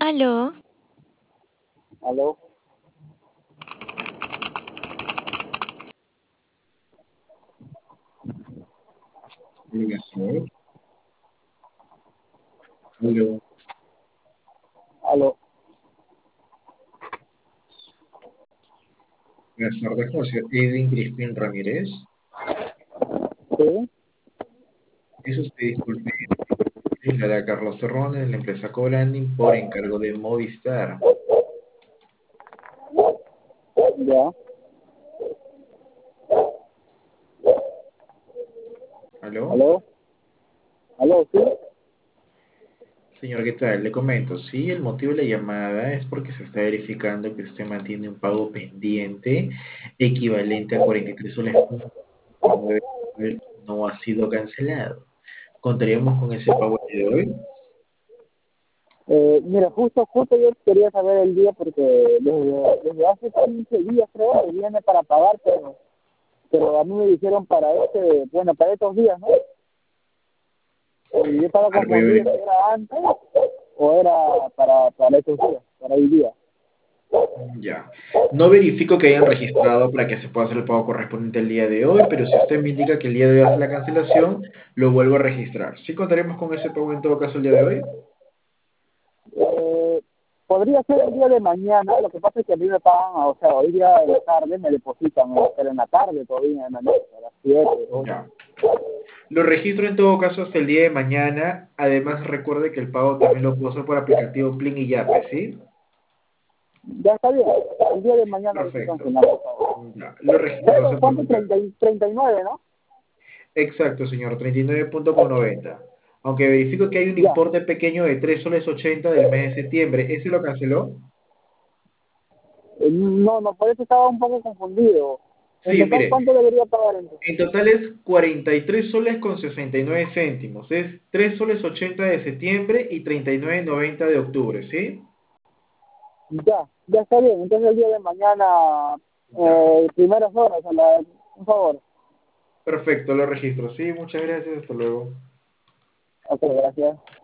Aló, Aló, Buenas tardes. Aló. aló. Buenas tardes, José. Edwin Crispín Ramírez. Sí, Es usted, disculpe, la de Carlos Terrón en la empresa Cobranding por encargo de Movistar. ya. ¿Aló? Aló, aló, sí. Señor, ¿qué tal? Le comento, sí, el motivo de la llamada es porque se está verificando que usted mantiene un pago pendiente equivalente a 43 soles punto 9, el que no ha sido cancelado. ¿Contaríamos con ese pago el día de hoy? Mira, justo yo quería saber el día porque desde hace 15 días creo que viene para pagar, pero a mí me dijeron para para estos días, ¿no? Y yo estaba A ver, voy a confundido ver. si era antes o era para estos días, para el día. Ya. No verifico que hayan registrado para que se pueda hacer el pago correspondiente el día de hoy, pero si usted me indica que el día de hoy hace la cancelación, lo vuelvo a registrar. ¿Sí contaremos con ese pago en todo caso el día de hoy? Eh, Podría ser el día de mañana, lo que pasa es que a mí me pagan, o sea, hoy día de la tarde me depositan, pero en la tarde todavía, en la noche, a las 7 8. Ya. Lo registro en todo caso hasta el día de mañana. Además, recuerde que el pago también lo puedo hacer por aplicativo Plin y Yape, ¿sí? Ya está bien, el día de mañana lo estoy Perfecto. cancelando, por favor. Ya. Lo registro, no se ¿Cuánto? preocupe. 39, ¿no? Exacto, señor, 39,90. Aunque verifico que hay un Ya. importe pequeño de 3 soles 80 del mes de septiembre. ¿Ese lo canceló? No, por eso estaba un poco confundido. En Sí, total, mire, ¿cuánto debería pagar entonces? en total es 43 soles con 69 céntimos. Es 3 soles 80 de septiembre y 39,90 de octubre, ¿sí? Ya está bien. Entonces el día de mañana, Ya. primeras horas, un favor. Perfecto, lo registro. Sí, muchas gracias. Hasta luego. Ok, gracias.